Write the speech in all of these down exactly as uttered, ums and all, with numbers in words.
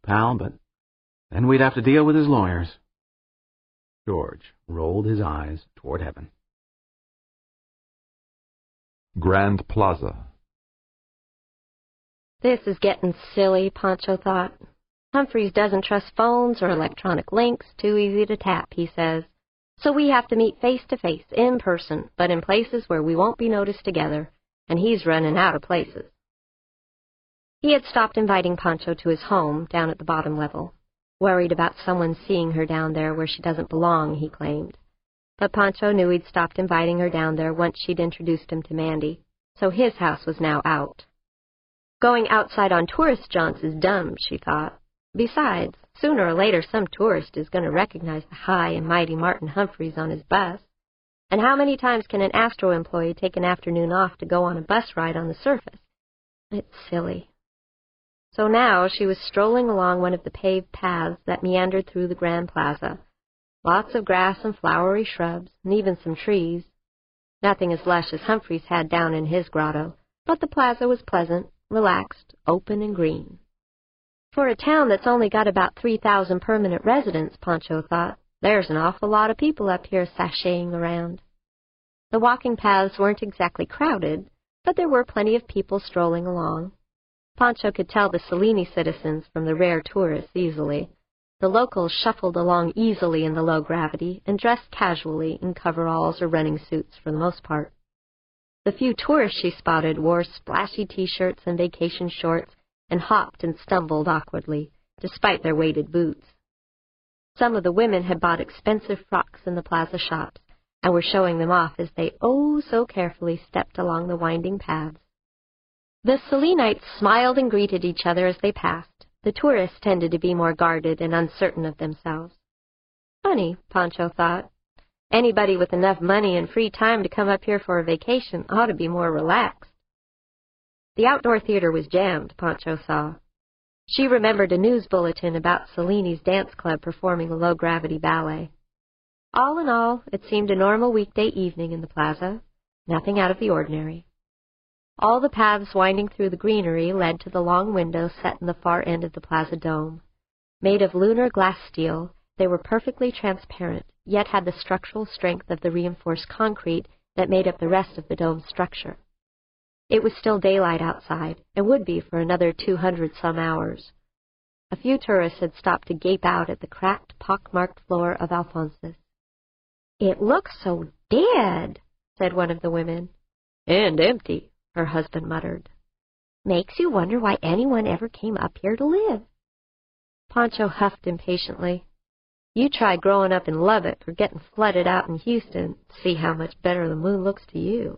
pal, but then we'd have to deal with his lawyers. George rolled his eyes toward heaven. Grand Plaza. This is getting silly, Pancho thought. Humphreys doesn't trust phones or electronic links, too easy to tap, he says. So we have to meet face-to-face, in person, but in places where we won't be noticed together, and he's running out of places. He had stopped inviting Pancho to his home down at the bottom level, worried about someone seeing her down there where she doesn't belong, he claimed. But Pancho knew he'd stopped inviting her down there once she'd introduced him to Mandy, so his house was now out. Going outside on tourist jaunts is dumb, she thought. Besides, sooner or later some tourist is going to recognize the high and mighty Martin Humphreys on his bus. And how many times can an Astro employee take an afternoon off to go on a bus ride on the surface? It's silly. So now she was strolling along one of the paved paths that meandered through the Grand Plaza. Lots of grass and flowery shrubs, and even some trees. Nothing as lush as Humphreys had down in his grotto, but the plaza was pleasant, relaxed, open, and green. For a town that's only got about three thousand permanent residents, Pancho thought, there's an awful lot of people up here sashaying around. The walking paths weren't exactly crowded, but there were plenty of people strolling along. Pancho could tell the Cellini citizens from the rare tourists easily. The locals shuffled along easily in the low gravity and dressed casually in coveralls or running suits for the most part. The few tourists she spotted wore splashy T-shirts and vacation shorts and hopped and stumbled awkwardly, despite their weighted boots. Some of the women had bought expensive frocks in the plaza shops and were showing them off as they oh so carefully stepped along the winding paths. The Cellinites smiled and greeted each other as they passed. The tourists tended to be more guarded and uncertain of themselves. Funny, Pancho thought. Anybody with enough money and free time to come up here for a vacation ought to be more relaxed. The outdoor theater was jammed, Pancho saw. She remembered a news bulletin about Cellini's dance club performing a low-gravity ballet. All in all, it seemed a normal weekday evening in the plaza, nothing out of the ordinary. All the paths winding through the greenery led to the long windows set in the far end of the plaza dome. Made of lunar glass steel, they were perfectly transparent, yet had the structural strength of the reinforced concrete that made up the rest of the dome's structure. It was still daylight outside, and would be for another two hundred some hours. A few tourists had stopped to gape out at the cracked, pock-marked floor of Alphonsus. "It looks so dead," said one of the women. "And empty," her husband muttered. "Makes you wonder why anyone ever came up here to live." Pancho huffed impatiently. "You try growing up in Lubbock or getting flooded out in Houston. See how much better the moon looks to you."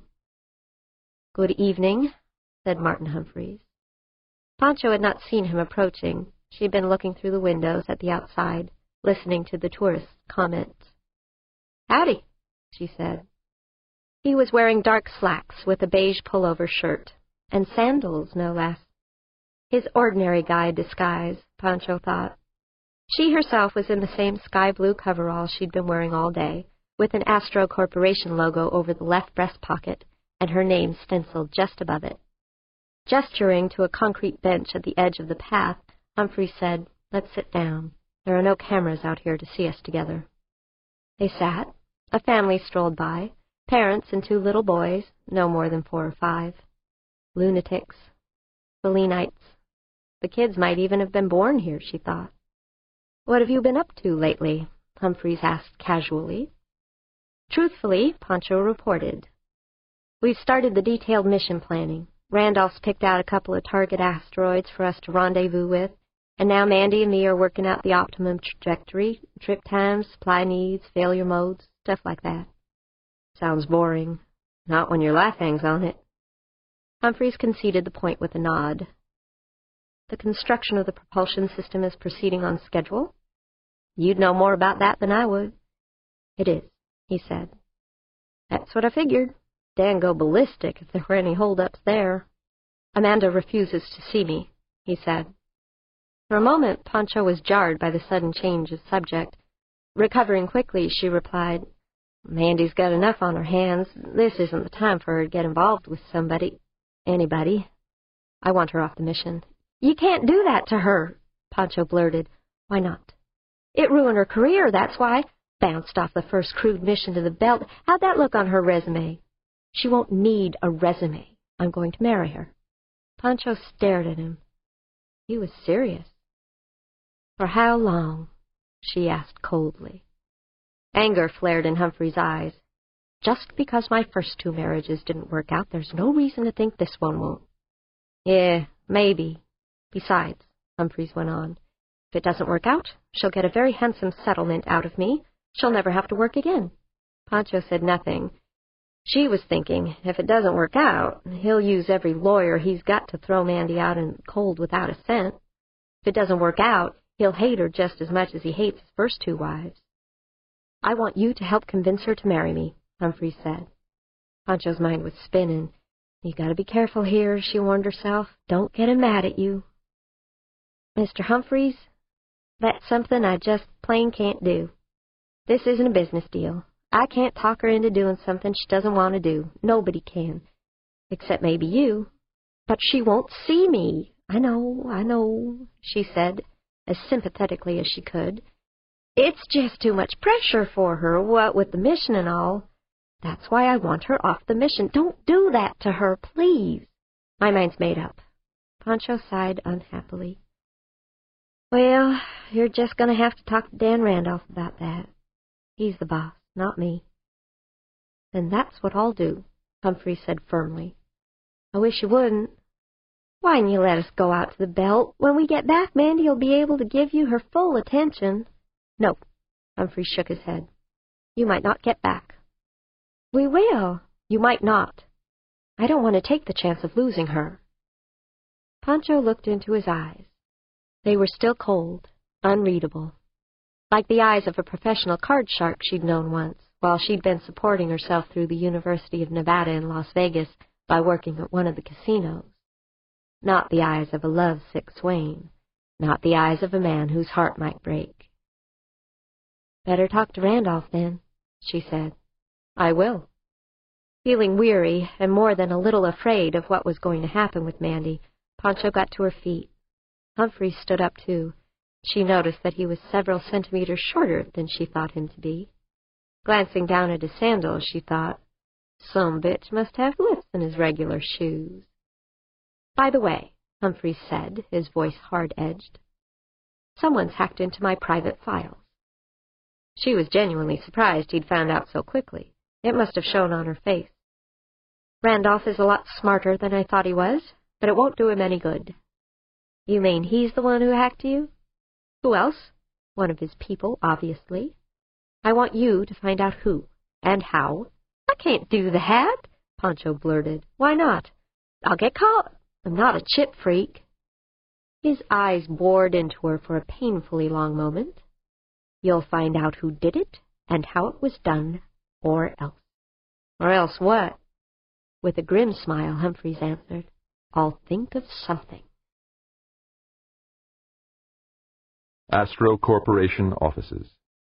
"Good evening," said Martin Humphreys. Pancho had not seen him approaching. She had been looking through the windows at the outside, listening to the tourists' comments. "Howdy," she said. He was wearing dark slacks with a beige pullover shirt, and sandals, no less. His ordinary guy disguise, Pancho thought. She herself was in the same sky-blue coverall she'd been wearing all day, with an Astro Corporation logo over the left breast pocket, and her name stenciled just above it. Gesturing to a concrete bench at the edge of the path, Humphrey said, "Let's sit down. There are no cameras out here to see us together." They sat. A family strolled by, parents and two little boys, no more than four or five. Lunatics. Cellinites. The kids might even have been born here, she thought. "What have you been up to lately?" Humphreys asked casually. Truthfully, Pancho reported. "We've started the detailed mission planning. Randolph's picked out a couple of target asteroids for us to rendezvous with, and now Mandy and me are working out the optimum trajectory, trip times, supply needs, failure modes, stuff like that." "Sounds boring. Not when your life hangs on it." Humphreys conceded the point with a nod. "The construction of the propulsion system is proceeding on schedule?" "You'd know more about that than I would." "It is," he said. "That's what I figured. Dan go ballistic if there were any hold-ups there." "Amanda refuses to see me," he said. For a moment, Pancho was jarred by the sudden change of subject. Recovering quickly, she replied, "Mandy's got enough on her hands. This isn't the time for her to get involved with somebody, anybody. I want her off the mission." "You can't do that to her," Pancho blurted. Why not? It ruined her career, that's why. Bounced off the first crude mission to the belt. How'd that look on her resume? She won't need a resume. I'm going to marry her. Pancho stared at him. He was serious. For how long? She asked coldly. Anger flared in Humphrey's eyes. Just because my first two marriages didn't work out, there's no reason to think this one won't. Yeah, maybe. Besides, Humphreys went on, if it doesn't work out, she'll get a very handsome settlement out of me. She'll never have to work again. Pancho said nothing. She was thinking, if it doesn't work out, he'll use every lawyer he's got to throw Mandy out in the cold without a cent. If it doesn't work out, he'll hate her just as much as he hates his first two wives. I want you to help convince her to marry me, Humphreys said. Pancho's mind was spinning. You gotta be careful here, she warned herself. Don't get him mad at you. Mister Humphreys, that's something I just plain can't do. This isn't a business deal. I can't talk her into doing something she doesn't want to do. Nobody can. Except maybe you. But she won't see me. I know, I know, she said, as sympathetically as she could. It's just too much pressure for her, what with the mission and all. That's why I want her off the mission. Don't do that to her, please. My mind's made up. Pancho sighed unhappily. Well, you're just going to have to talk to Dan Randolph about that. He's the boss, not me. Then that's what I'll do, Humphrey said firmly. I wish you wouldn't. Why didn't you let us go out to the belt? When we get back, Mandy will be able to give you her full attention. No, Humphrey shook his head. You might not get back. We will. You might not. I don't want to take the chance of losing her. Pancho looked into his eyes. They were still cold, unreadable, like the eyes of a professional card shark she'd known once, while she'd been supporting herself through the University of Nevada in Las Vegas by working at one of the casinos. Not the eyes of a lovesick swain, not the eyes of a man whose heart might break. Better talk to Randolph, then, she said. I will. Feeling weary and more than a little afraid of what was going to happen with Mandy, Pancho got to her feet. Humphrey stood up, too. She noticed that he was several centimeters shorter than she thought him to be. Glancing down at his sandals, she thought, some bitch must have lifts in his regular shoes. By the way, Humphrey said, his voice hard-edged, someone's hacked into my private files. She was genuinely surprised he'd found out so quickly. It must have shown on her face. Randolph is a lot smarter than I thought he was, but it won't do him any good. You mean he's the one who hacked you? Who else? One of his people, obviously. I want you to find out who and how. I can't do that, Pancho blurted. Why not? I'll get caught. I'm not a chip freak. His eyes bored into her for a painfully long moment. You'll find out who did it and how it was done, or else. Or else what? With a grim smile, Humphreys answered, I'll think of something. Astro Corporation offices.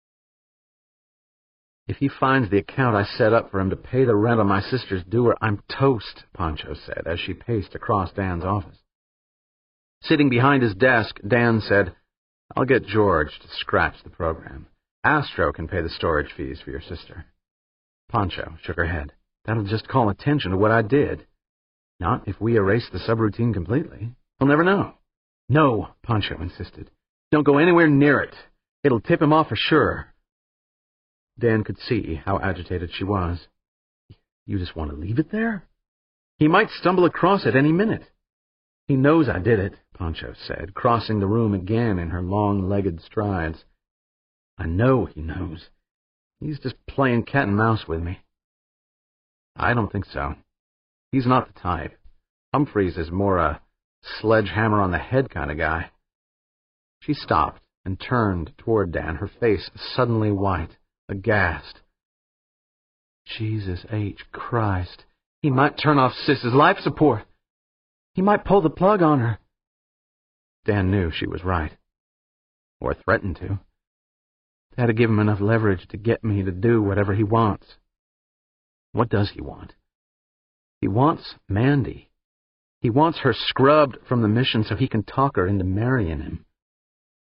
If he finds the account I set up for him to pay the rent on my sister's doer, I'm toast, Pancho said, as she paced across Dan's office. Sitting behind his desk, Dan said, I'll get George to scratch the program. Astro can pay the storage fees for your sister. Pancho shook her head. That'll just call attention to what I did. Not if we erase the subroutine completely. He'll never know. No, Pancho insisted. Don't go anywhere near it. It'll tip him off for sure. Dan could see how agitated she was. You just want to leave it there? He might stumble across it any minute. He knows I did it, Pancho said, crossing the room again in her long-legged strides. I know he knows. He's just playing cat and mouse with me. I don't think so. He's not the type. Humphreys is more a sledgehammer on the head kind of guy. She stopped and turned toward Dan, her face suddenly white, aghast. Jesus H. Christ. He might turn off Sis's life support. He might pull the plug on her. Dan knew she was right. Or threatened to. That'd give him enough leverage to get me to do whatever he wants. What does he want? He wants Mandy. He wants her scrubbed from the mission so he can talk her into marrying him.